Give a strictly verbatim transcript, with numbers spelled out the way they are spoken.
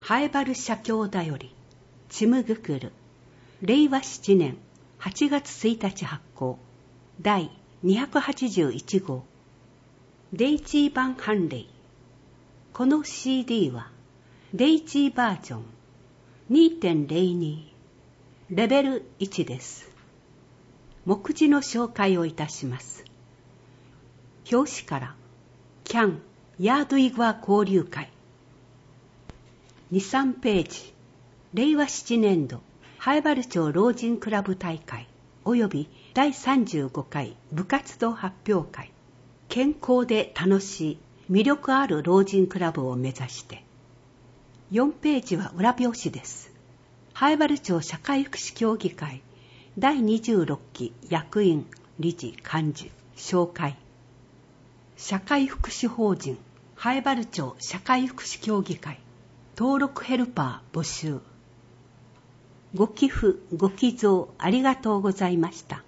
ハエバル社協だよりちむぐくるれいわしちねんはちがつついたち発行だいにひゃくはちじゅういちごうデイジー版判例。この シーディー はデイジーバージョン にてんれいに レベルいちです。目次の紹介をいたします。表紙からキャンヤードイグア交流会に、さんページれいわななねんどハエバル町老人クラブ大会及びだいさんじゅうごかい部活動発表会健康で楽しい魅力ある老人クラブを目指してよんページは裏表紙です。ハエバル町社会福祉協議会だいにじゅうろっき役員理事幹事紹介社会福祉法人ハエバル町社会福祉協議会登録ヘルパー募集。ご寄付ご寄贈ありがとうございました。